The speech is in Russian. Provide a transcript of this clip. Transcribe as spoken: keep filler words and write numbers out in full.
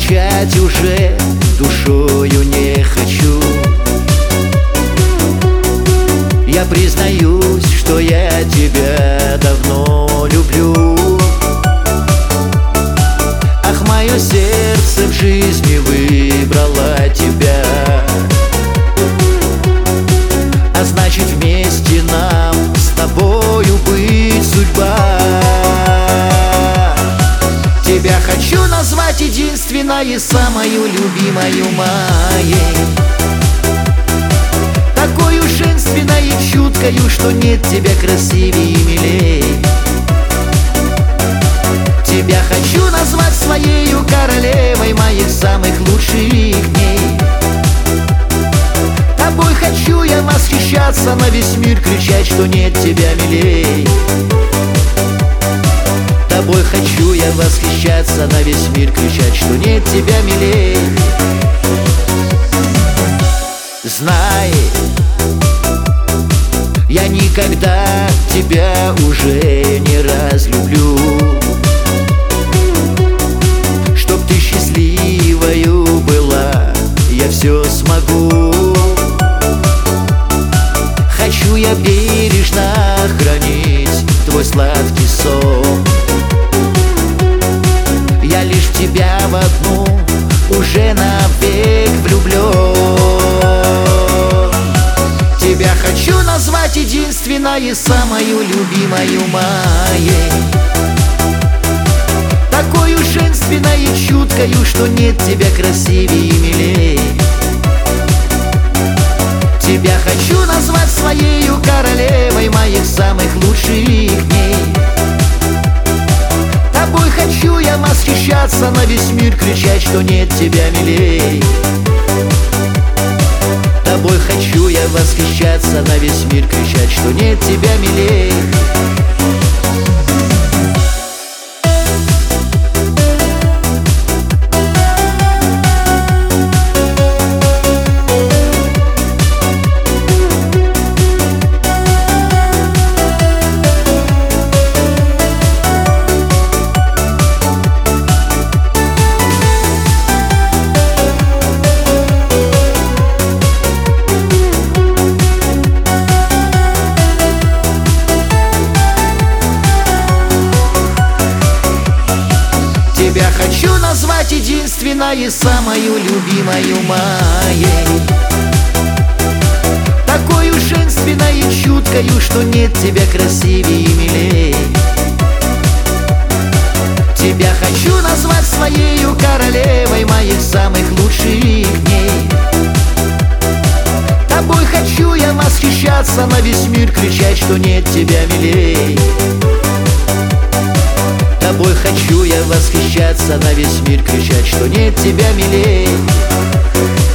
скучать уже душою не хочу. Я признаюсь, что я тебя давно люблю. Ах, мое сердце в жизни выбрало тебя, а значит вместе нам с тобою быть судьба. Тебя хочу назвать единственной и самою любимою моей, такой уж женственной и чуткою, что нет тебя красивее и милей. Тебя хочу назвать своею королевой моих самых лучших дней. Тобой хочу я восхищаться, на весь мир кричать, что нет тебя милей. Тобой хочу я восхищаться, на весь мир кричать, что нет тебя милей. Знай, я никогда тебя уже не разлюблю. Чтоб ты счастливою была, я все смогу. Хочу я бережно хранить твой сладкий сон. Я лишь в тебя в одну уже навек влюблен. Тебя хочу назвать единственной и самою любимою моей, такой уж женственной и чуткою, что нет тебя красивее и милей. Тебя хочу назвать своею королевой моих самых лучших дней. Тобой хочу я восхищаться, на весь мир кричать, что нет тебя милей. Тобой хочу я восхищаться, на весь мир кричать, что нет тебя милей. Тебя хочу назвать единственной и самою любимою моей, такой уж женственной и чуткою, что нет тебя красивее и милей. Тебя хочу назвать своею королевой моих самых лучших дней. Тобой хочу я восхищаться, на весь мир кричать, что нет тебя милей. Тобой хочу я восхищаться, на весь мир кричать, что нет тебя милей.